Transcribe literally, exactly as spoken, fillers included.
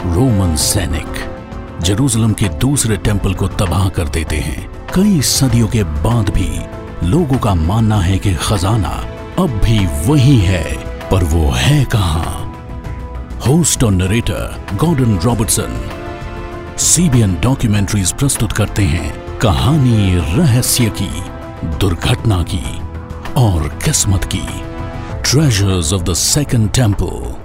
Roman सैनिक Jerusalem के दूसरे टेंपल को तबाह कर देते हैं। कई सदियों के बाद भी लोगों का मानना है कि खजाना अब भी वही है, पर वो है कहां? होस्ट और narrator Gordon Robertson CBN documentaries प्रस्तुत करते हैं कहानी रहस्य की, दुर्घटना की और किस्मत की। Treasures of the Second temple.